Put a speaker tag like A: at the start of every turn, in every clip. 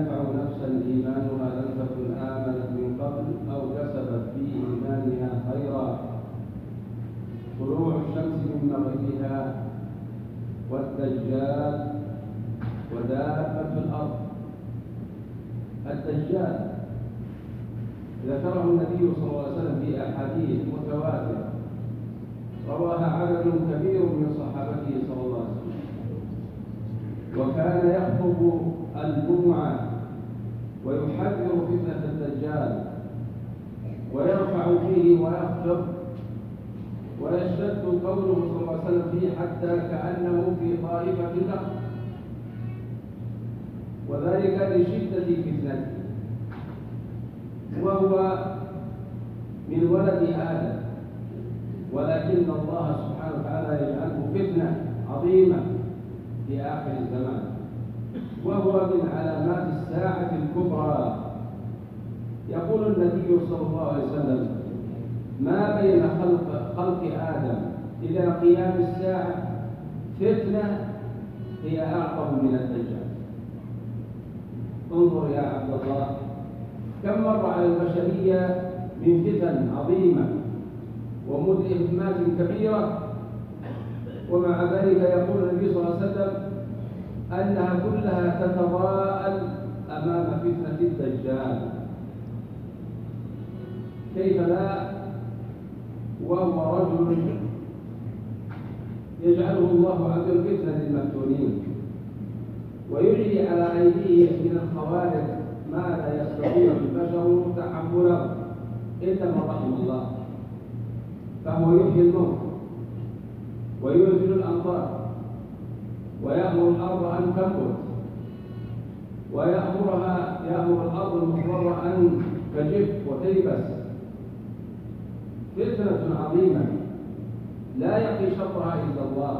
A: ينفع نفسا إيمانها لم تكن آمنت من قبل أو كسبت في إيمانها خيرا. طلوع الشمس من مغربها والدجال ودابة الأرض. الدجال ذكره النبي صلى الله عليه وسلم في أحاديث متواترة رواها عدد كبير من صحابته صلى الله عليه وسلم، وكان يخطب الجمعة ويحذر فتنة الدجال ويرفع فيه ويخفض، ويشتد قوله صلى الله عليه وسلم فيه حتى كأنه في طائفة النخل، وذلك لشدة فتنته، وهو من ولد آدم، ولكن الله سبحانه وتعالى يجعله فتنة عظيمة في آخر الزمان، وهو من علامات الساعة الكبرى. يقول النبي صلى الله عليه وسلم: ما بين خلق آدم إلى قيام الساعة فتنة هي أعظم من الدجال. انظر يا عبد الله كم مر على البشرية من فتن عظيمة ومهمات كبيرة، ومع ذلك يقول النبي صلى الله عليه وسلم أنها كلها تتضاءل أمام فتنة الدجال. كيف لا وهو رجل يجعله الله عبد الفتنة للمفتونين ويجري على أيديه من الخوارق ما لا يستطيع البشر تحمله إلا من رحم الله، فهو يحيي الموت وينزل الأمطار ويأمر الأرض أن تنبت ويأمر الأرض المخضرة أن تجف وتيبس. فتنة عظيمة لا يقي شرها إلا الله،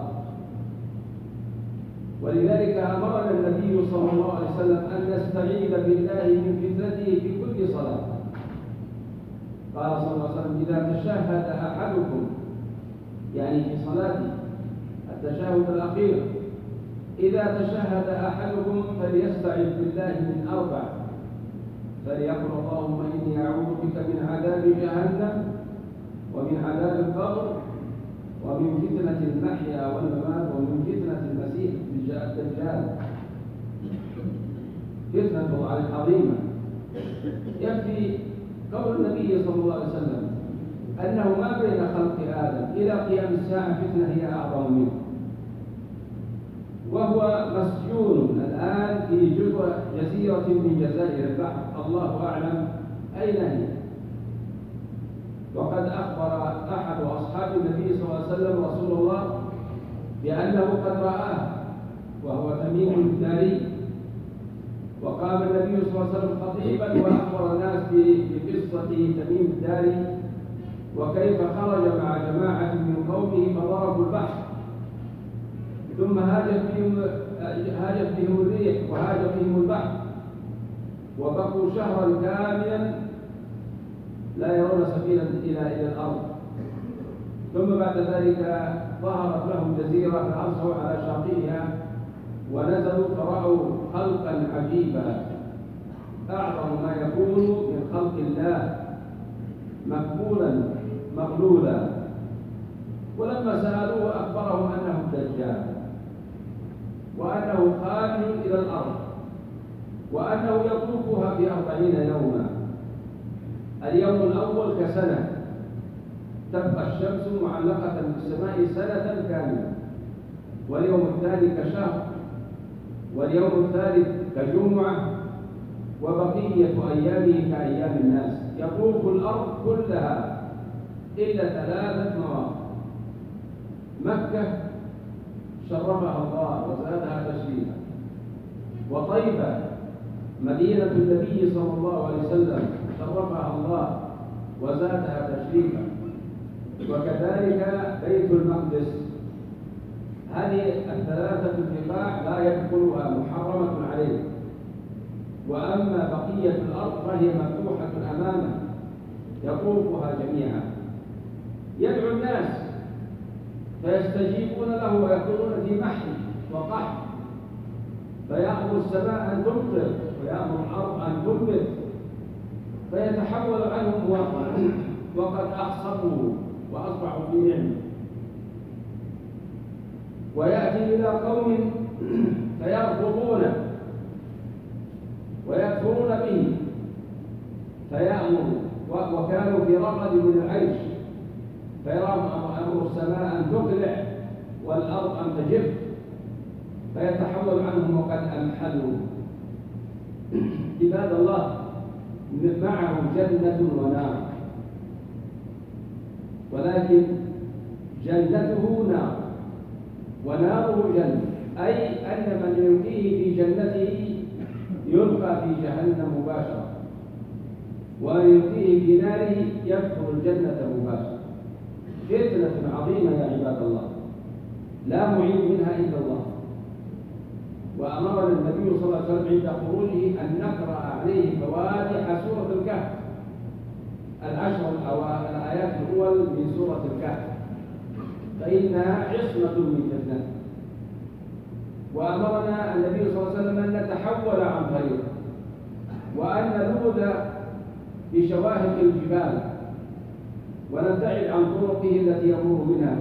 A: ولذلك أمرنا النبي صلى الله عليه وسلم أن نستعيذ بالله من فتنته في كل صلاة. قال صلى الله عليه وسلم: إذا تشهد أحدكم، يعني في صلاته التشهد الأخير، إذا تشهد أحدكم فليستعذ بالله من 4، فليقل: اللهم إني أعوذ بك من عذاب جهنم ومن عذاب القبر ومن فتنة المحيا والممات ومن فتنة المسيح الدجال. فتنة عظيمة. يكفي قول النبي صلى الله عليه وسلم أنه ما بين خلق آدم إلى قيام الساعة فتنة هي أعظم منه، وهو مسجون الآن في جزيرة من جزائر البحر، الله أعلم أين هي. وقد أخبر أحد أصحاب النبي صلى الله عليه وسلم رسول الله بأنه قد رآه، وهو تميم الداري. وقام النبي صلى الله عليه وسلم خطيبا وأخبر الناس بقصة تميم الداري وكيف خرج مع جماعة من قومه فضربوا البحر، ثم هاجت بهم الريح وهاج بهم البحر، وبقوا شهرا كاملا لا يرون سبيلا إلى الأرض. ثم بعد ذلك ظهرت لهم جزيرة فأرسلوا على شاطئها ونزلوا فرأوا خلقا عجيبا أعظم ما يكون من خلق الله، مكبولا مغلولا. ولما سألوه أخبرهم أنه الدجال، وأنه خارج إلى الأرض، وأنه يطوفها في 40 يوما. اليوم الأول كسنة، تبقى الشمس معلقة في السماء سنة كاملة، واليوم الثاني كشهر، واليوم الثالث كجمعة، وبقية أيامه كأيام الناس. يطوف الأرض كلها إلا 3 مواقع: مكة شرفها الله وزادها تشريفا، وطيبة مدينة النبي صلى الله عليه وسلم شرفها الله وزادها تشريفا، وكذلك بيت المقدس. هذه 3 البقاع لا يدخلها، محرمة عليه. وأما بقية الأرض فهي مفتوحة أمامه يطوفها جميعا، يدعو الناس فيستجيبون له ويكونون في محن وقحط، فيأمر السماء أن تمطر ويأمر الأرض أن تنبت، فيتحول عنهم وقد أخصبوا وأصبحوا في نعمة. ويأتي إلى قوم فيرفضونه ويكفرون به فيأمر، وكانوا في رغد من العيش، فيأمر السماء أن تقلع والأرض أن تجف، فيتحول عنهم وقد أمحلوا. عباد الله، معه جنة ونار، ولكن جنته نار وناره جنة، أي أن من يلقيه في جنته يلقى في جهنم مباشرة، ومن يلقيه في ناره يدخل الجنة مباشرة. فتنة عظيمة يا عباد الله، لا معيد منها إلا الله. وأمرنا النبي صلى الله عليه وسلم عند خروجه أن نقرأ عليه فواتح سورة الكهف، الآيات الأول من سورة الكهف، فإنها عصمة من فتنة. وأمرنا النبي صلى الله عليه وسلم أن نتحول عن طريقه، وأن نلوذ بشواهق الجبال، ونبتعد عن طرقه التي يمر منها.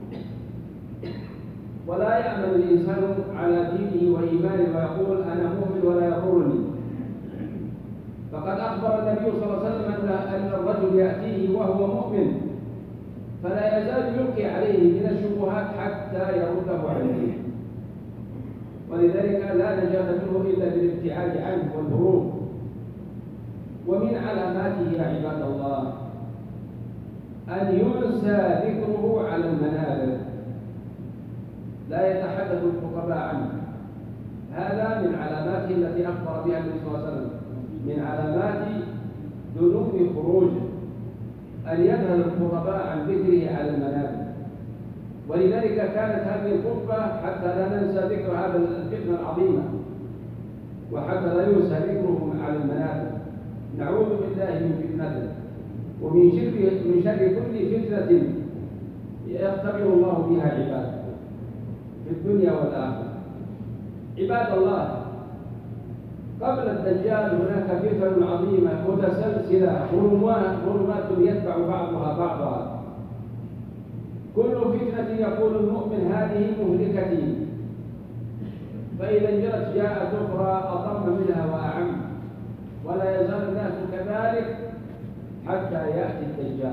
A: ولا يأمن الإنسان على دينه وإيمانه ويقول أنا مؤمن ولا يضرني. فقد أخبر النبي صلى الله عليه وسلم أن الرجل يأتيه وهو مؤمن فلا يزال يلقي عليه من الشبهات حتى يرده عن دينه، ولذلك لا نجاة منه إلا بالابتعاد عنه والهروب. ومن علاماته يا عباد الله أن ينسى ذكره على المنابر، لا يتحدث الخطباء عنه. هذا من علاماته التي أخبر بها النبي صلى الله عليه وسلم، من علامات دنو خروجه أن يذهل الخطباء عن ذكره على المنابر. ولذلك كانت هذه الخطبة حتى لا ننسى ذكر هذا الفتنة العظيمة، وحتى لا ينسى ذكره على المنابر. نعوذ بالله من فتنته ومن شر كل فتنة يختبر الله بها عباده في الدنيا والآخرة. عباد الله، قبل الدجال هناك فتن عظيمة متسلسلة، ظلمات يتبع بعضها بعضا. كل فتنة يقول المؤمن هذه مهلكتي، فإذا انجلت جاءت أخرى أضم منها وأعم، ولا يزال الناس كذلك حتى يأتي الدجال.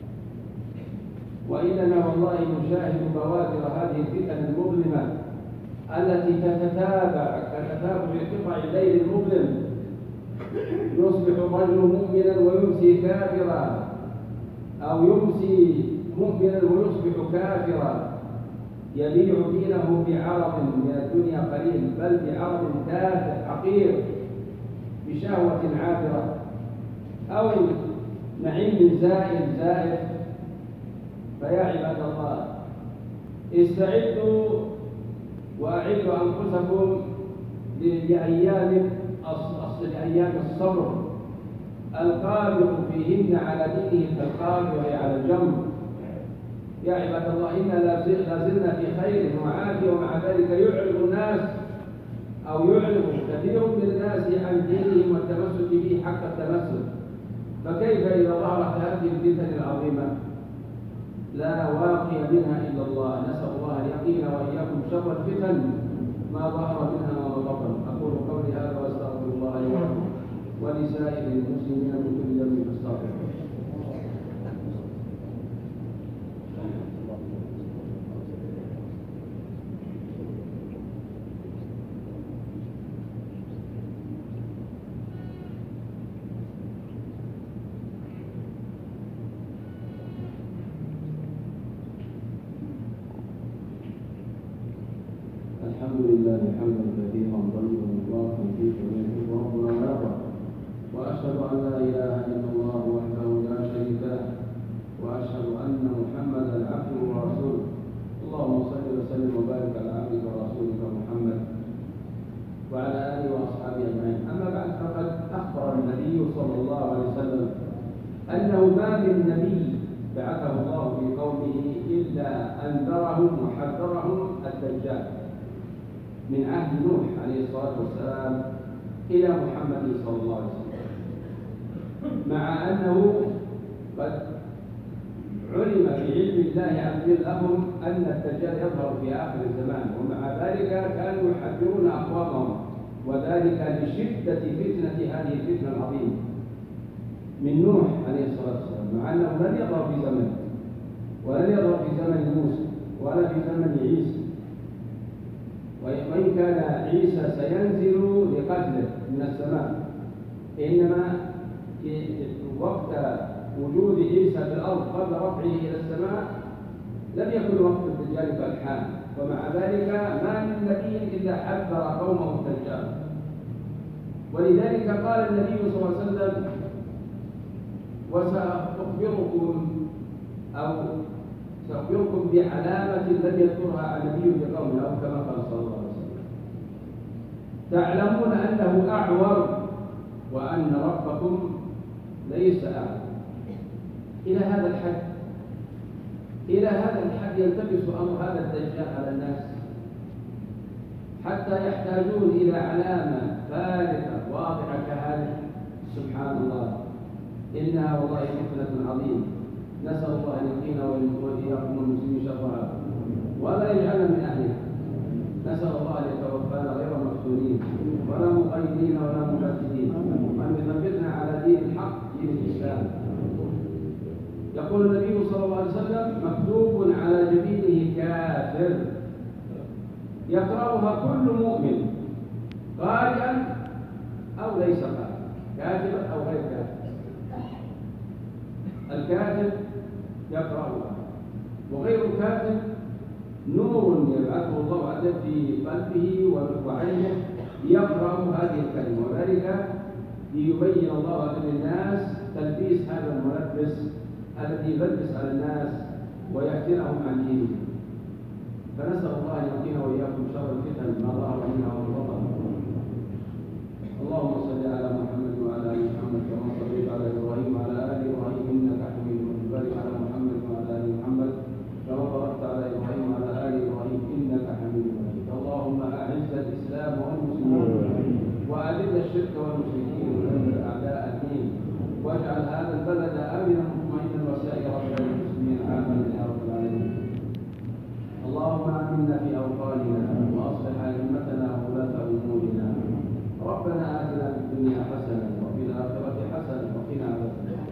A: وإننا والله نشاهد بوادر هذه الفتن المظلمة التي تتتابع كتتابع قطع الليل المظلم، يصبح الرجل مؤمنا ويمسي كافرا، أو يمسي مؤمنا ويصبح كافرا، يبيع دينه بعرض من الدنيا قليل، بل بعرض تافه حقير، بشهوة عابرة أو نعيم زائف. فيا عباد الله، استعدوا وأعدوا أنفسكم لأيام الصبر القادر فيهن على دينه كالقادر على الجمر. يا عباد الله، إنا لا زلنا في خير وعافية، ومع ذلك يعرض كثير من الناس عن دينهم والتمسك به حق التمسك. فكيف إذا ظهرت هذه الفتن العظيمة؟ لا واقي منها إلا الله. نسأل الله أن يقينا وإياكم شر الفتن ما ظهر منها وما بطن. أقول قولي هذا وأستغفر الله لي ولكم ولسائر المسلمين من كل ذنب فاستغفروه. الحمد لله حمدا كثيرا طيبا مباركا فيه ويحب ربنا ويرضى، واشهد ان لا اله الا الله وحده لا شريك له، واشهد ان محمدا عبده ورسوله. اللهم صل وسلم وبارك على عبدك ورسولك محمد وعلى اله واصحابه اجمعين. اما بعد، فقد اخبر النبي صلى الله عليه وسلم انه ما من نبي بعثه الله في قومه الا انذرهم وحذرهم الدجال من عهد نوح عليه الصلاة والسلام إلى محمد صلى الله عليه وسلم، مع أنه قد علم بعلم الله عز وجل لهم أن الدجال يظهر في آخر الزمان، ومع ذلك كانوا يحذرون أقوامهم، وذلك لشدة فتنة هذه الفتنة العظيمة من نوح عليه الصلاة والسلام، مع أنه لن يظهر في زمن، ولن يظهر في زمن موسى ولا في زمن عيسى، وإن كان عيسى سينزل لقتله من السماء، إنما في وقت وجود عيسى في الأرض قبل رفعه إلى السماء لم يكن وقت الدجال كالحال، ومع ذلك ما من نبي إلا حذر قومه الدجال. ولذلك قال النبي صلى الله عليه وسلم: وسأخبركم بعلامة لم يذكرها النبي لقومه، أو كما قال صلى الله عليه وسلم: تعلمون أنه أعور وأن ربكم ليس أعور. إلى هذا الحد يلتبس أمر هذا الدجال على الناس، حتى يحتاجون إلى علامة فارقة واضحة كهذه. سبحان الله، إنها والله فتنة عظيمة. نسأل الله أن يقينا وإياكم المسلمين شرها ولا يجعلنا من أهلها. نسأل الله أن يتوفانا غير مفتونين ولا مقيدين ولا مفاسدين، وأن يثبتنا على دين الحق، دين الإسلام. يقول النبي صلى الله عليه وسلم: مكتوب على جبينه كافر، يقرأها كل مؤمن قارئا أو ليس قارئا، كاتبا أو غير كاتب. الكاتب يقرأها، وغير كاتب نور يبعثه الله عز وجل في قلبه وعينه يقرأ هذه الكلمة، وذلك ليبين الله عز وجل للناس تلبيس هذا الملبس الذي يلبس على الناس ويفتنهم عن دينهم. فنسأل الله أن يقينا وإياكم شر الفتن ما ظهر منها وما بطن. اللهم صل على محمد وعلى آل محمد كما صليت على إبراهيم وعلى آل إبراهيم إنك حميد مجيد. بارك على محمد وعلى آل محمد كما باركت على إبراهيم وعلى آل إبراهيم إنك حميد مجيد. اللهم أعز الإسلام والمسلمين وأذل الشرك والمشركين ودمر أعداء الدين، واجعل هذا البلد آمنا مطمئنا وسائر بلاد المسلمين عامة يا رب العالمين. اللهم آمنا في أوطاننا وأصلح أئمتنا وولاة أمورنا. ربنا آتنا في الدنيا حسنة وفي الآخرة حسنة وقنا عذاب النار.